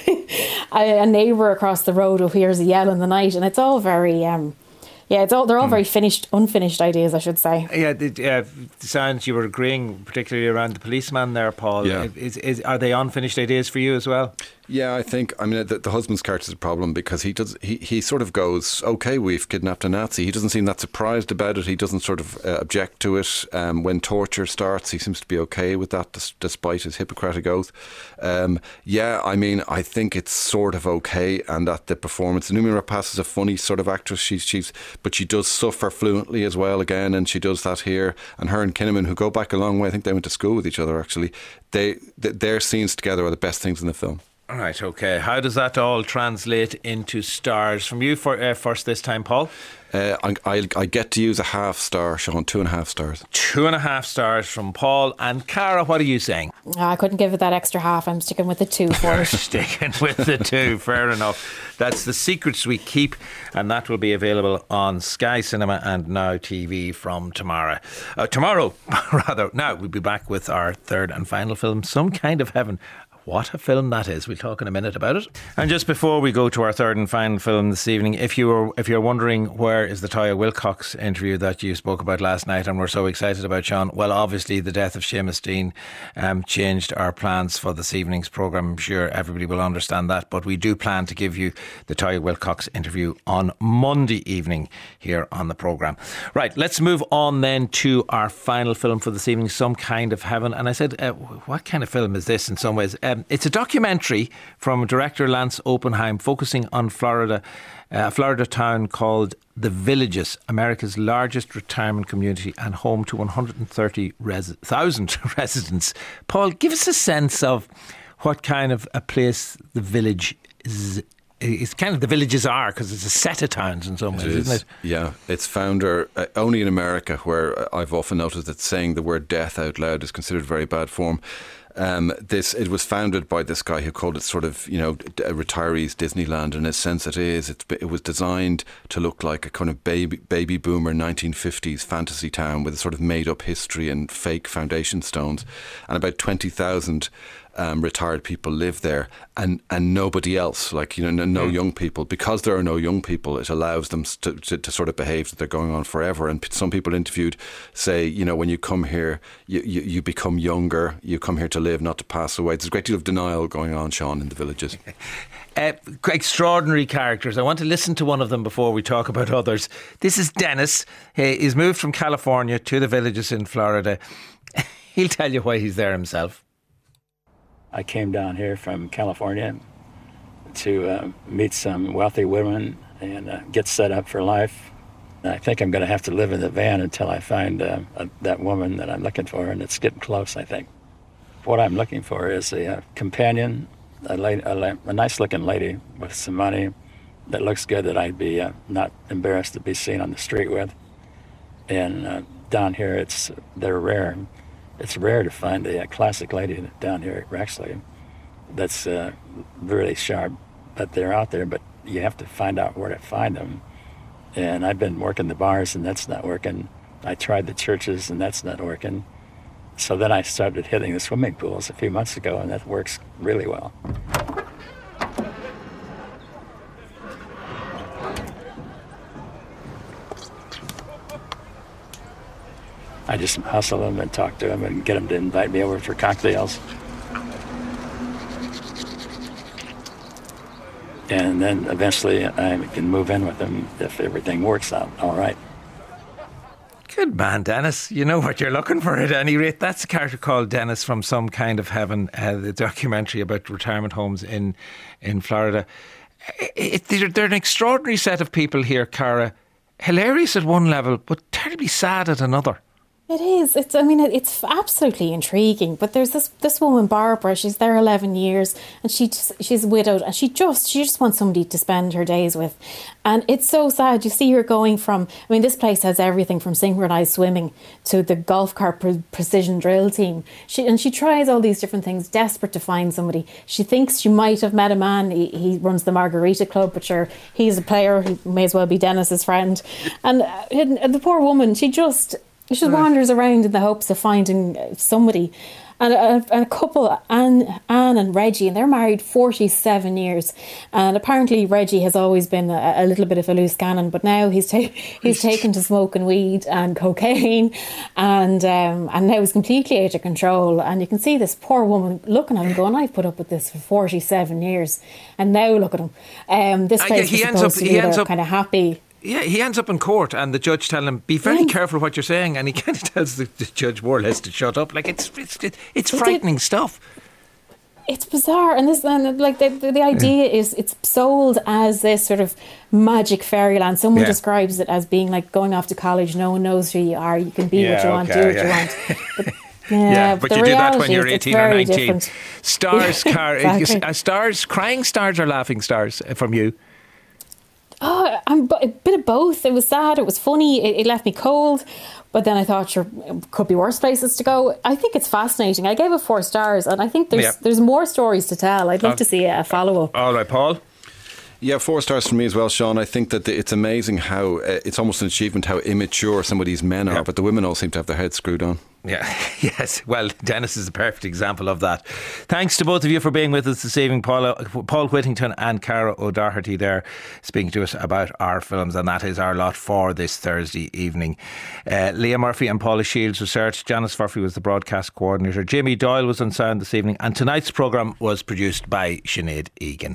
a neighbour across the road who hears a yell in the night, and it's all very. Um, Yeah, it's all they're all very finished, unfinished ideas, I should say. Yeah, the, uh, the sounds you were agreeing, particularly around the policeman there, Paul. Yeah. Is, is, are they unfinished ideas for you as well? Yeah, I think, I mean, the, the husband's character is a problem because he does he, he sort of goes, okay, we've kidnapped a Nazi. He doesn't seem that surprised about it. He doesn't sort of uh, object to it. Um, when torture starts, he seems to be okay with that, dis- despite his Hippocratic oath. Um, yeah, I mean, I think it's sort of okay, and that the performance, Noomi Rapace is a funny sort of actress. She's, she's, but she does suffer fluently as well again, and she does that here. And her and Kinnaman, who go back a long way, I think they went to school with each other actually, they, th- their scenes together are the best things in the film. Right, okay. How does that all translate into stars? From you for, uh, first this time, Paul? Uh, I, I, I get to use a half star, Sean, two and a half stars. Two and a half stars from Paul. And Cara, what are you saying? Oh, I couldn't give it that extra half. I'm sticking with the two for it. Sticking with the two, fair enough. That's The Secrets We Keep, and that will be available on Sky Cinema and Now T V from tomorrow. Uh, tomorrow, rather. Now, we'll be back with our third and final film, Some Kind of Heaven. What a film that is. We'll talk in a minute about it. And just before we go to our third and final film this evening, if you were if you're wondering where is the Toya Wilcox interview that you spoke about last night and we're so excited about, Sean, well, obviously the death of Seamus Dean um, changed our plans for this evening's programme. I'm sure everybody will understand that, but we do plan to give you the Toya Wilcox interview on Monday evening here on the programme. Right, let's move on then to our final film for this evening, Some Kind of Heaven. And I said, uh, what kind of film is this in some ways? Uh, Um, it's a documentary from director Lance Oppenheim focusing on Florida, a uh, Florida town called The Villages, America's largest retirement community and home to one hundred thirty thousand res- residents. Paul, give us a sense of what kind of a place the village is. It's kind of the villages are, because it's a set of towns in some ways, it is, isn't it? Yeah, it's founder uh, only in America, where I've often noticed that saying the word death out loud is considered very bad form. Um, this it was founded by this guy who called it sort of, you know, a retirees Disneyland. In a sense, it is. It's, it was designed to look like a kind of baby baby boomer nineteen fifties fantasy town with a sort of made up history and fake foundation stones, and about twenty thousand. Um, retired people live there, and, and nobody else, like, you know, no, no mm. young people. Because there are no young people, it allows them to, to, to sort of behave that they're going on forever. And some people interviewed say, you know, when you come here, you, you, you become younger, you come here to live, not to pass away. There's a great deal of denial going on, Sean, in the villages. Uh, extraordinary characters. I want to listen to one of them before we talk about others. This is Dennis. He, he's moved from California to the villages in Florida. He'll tell you why he's there himself. I came down here from California to uh, meet some wealthy women and uh, get set up for life. I think I'm going to have to live in the van until I find uh, a, that woman that I'm looking for, and it's getting close, I think. What I'm looking for is a, a companion, a, lady, a, a nice-looking lady with some money that looks good, that I'd be uh, not embarrassed to be seen on the street with. And uh, down here, it's they're rare. It's rare to find a, a classic lady down here at Rexley that's uh, really sharp, but they're out there, but you have to find out where to find them. And I've been working the bars, and that's not working. I tried the churches, and that's not working. So then I started hitting the swimming pools a few months ago, and that works really well. I just hustle them and talk to them and get them to invite me over for cocktails. And then eventually I can move in with them if everything works out all right. Good man, Dennis. You know what you're looking for at any rate. That's a character called Dennis from Some Kind of Heaven, uh, the documentary about retirement homes in, in Florida. It, it, they're, they're an extraordinary set of people here, Cara. Hilarious at one level, but terribly sad at another. It is. It's. I mean, it's absolutely intriguing. But there's this this woman, Barbara. She's there eleven years, and she just, she's widowed, and she just she just wants somebody to spend her days with. And it's so sad. You see her going from. I mean, this place has everything from synchronized swimming to the golf cart pre- precision drill team. She and she tries all these different things, desperate to find somebody. She thinks she might have met a man. He, he runs the Margarita Club, but sure, he's a player. He may as well be Dennis's friend. And, uh, and the poor woman, she just. She just wanders around in the hopes of finding somebody. And a, and a couple, Anne, Anne and Reggie, and they're married forty-seven years. And apparently Reggie has always been a, a little bit of a loose cannon, but now he's ta- he's taken to smoking weed and cocaine, and um, and now he's completely out of control. And you can see this poor woman looking at him going, I've put up with this for forty-seven years. And now look at him. Um, this place uh, yeah, is supposed up, to be up, kind of happy. Yeah, he ends up in court and the judge telling him, be very yeah. careful what you're saying, and he kind of tells the, the judge more or less to shut up. Like, it's it's it's frightening it, stuff. It's bizarre, and this and like the the, the idea yeah. is it's sold as this sort of magic fairyland. Someone yeah. describes it as being like going off to college. No one knows who you are. You can be yeah, what you want, okay, do what yeah. you want. But, Yeah, yeah, but, but you do that when you're eighteen or nineteen. Different. Stars, yeah, car, exactly. stars, crying stars or laughing stars from you? Oh, I'm a bit of both. It was sad, it was funny, it, it left me cold, but then I thought, sure, it could be worse places to go. I think it's fascinating. I gave it four stars, and I think there's yeah. there's more stories to tell. I'd love uh, to see a follow-up. All right, Paul? Yeah, four stars from me as well, Sean. I think that the, it's amazing how, uh, it's almost an achievement how immature some of these men are, yeah. but the women all seem to have their heads screwed on. Yeah, yes. Well, Dennis is a perfect example of that. Thanks to both of you for being with us this evening, Paul, Paul Whittington and Cara O'Doherty there, speaking to us about our films, and that is our lot for this Thursday evening. Uh, Leah Murphy and Paula Shields researched. Janice Murphy was the broadcast coordinator. Jamie Doyle was on sound this evening, and tonight's programme was produced by Sinead Egan.